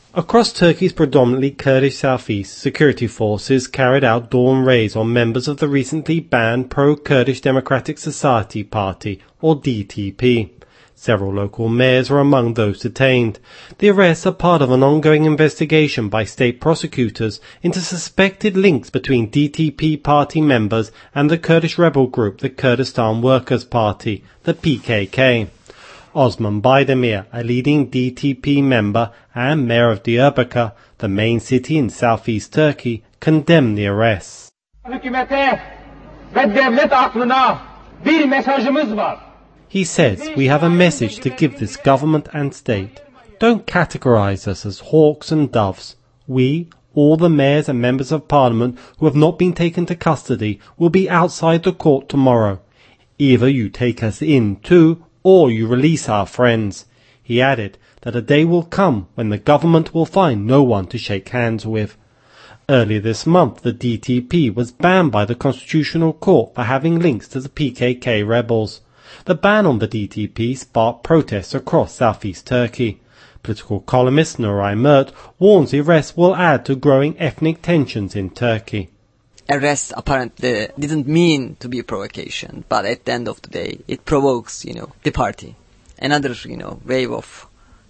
Across Turkey's predominantly Kurdish southeast, security forces carried out dawn raids on members of the recently banned Pro-Kurdish Democratic Society Party, or DTP. Several local mayors were among those detained. The arrests are part of an ongoing investigation by state prosecutors into suspected links between DTP party members and the Kurdish rebel group, the Kurdistan Workers' Party, the PKK. Osman Baydemir, a leading DTP member and mayor of Diyarbakir, the main city in southeast Turkey, condemned the arrests. He says, "We have a message to give this government and state. Don't categorize us as hawks and doves. We, all the mayors and members of parliament who have not been taken to custody, will be outside the court tomorrow. Either you take us in too, or you release our friends." He added that a day will come when the government will find no one to shake hands with. Earlier this month, the DTP was banned by the Constitutional Court for having links to the PKK rebels. The ban on the DTP sparked protests across southeast Turkey. Political columnist Nuray Mert warns the arrest will add to growing ethnic tensions in Turkey. Arrest apparently didn't mean to be a provocation, but at the end of the day, it provokes, the party. Another, wave of,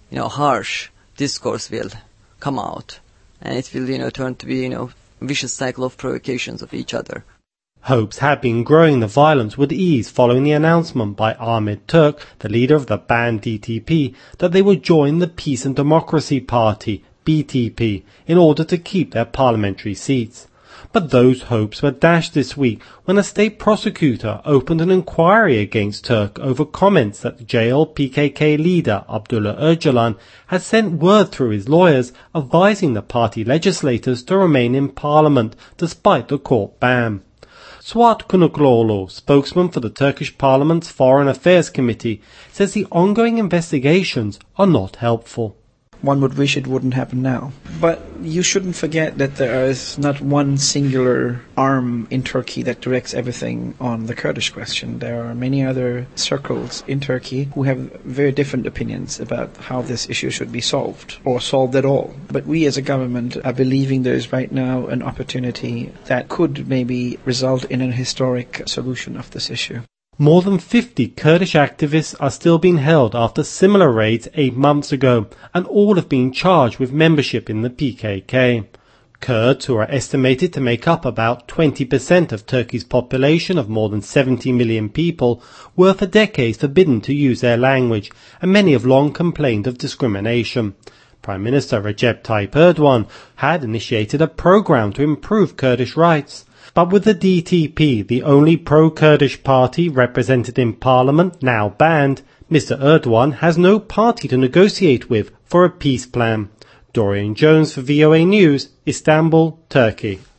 harsh discourse will come out, and it will, turn to be, vicious cycle of provocations of each other. Hopes had been growing the violence would ease following the announcement by Ahmet Turk, the leader of the banned DTP, that they would join the Peace and Democracy Party, BTP, in order to keep their parliamentary seats. But those hopes were dashed this week when a state prosecutor opened an inquiry against Turk over comments that the jailed PKK leader Abdullah Öcalan had sent word through his lawyers advising the party legislators to remain in parliament despite the court ban. Suat Kınıklıoğlu, spokesman for the Turkish Parliament's Foreign Affairs Committee, says the ongoing investigations are not helpful. One would wish it wouldn't happen now. But you shouldn't forget that there is not one singular arm in Turkey that directs everything on the Kurdish question. There are many other circles in Turkey who have very different opinions about how this issue should be solved, or solved at all. But we as a government are believing there is right now an opportunity that could maybe result in an historic solution of this issue. More than 50 Kurdish activists are still being held after similar raids 8 months ago, and all have been charged with membership in the PKK. Kurds, who are estimated to make up about 20% of Turkey's population of more than 70 million people, were for decades forbidden to use their language, and many have long complained of discrimination. Prime Minister Recep Tayyip Erdogan had initiated a program to improve Kurdish rights. But with the DTP, the only pro-Kurdish party represented in parliament, now banned, Mr. Erdogan has no party to negotiate with for a peace plan. Dorian Jones for VOA News, Istanbul, Turkey.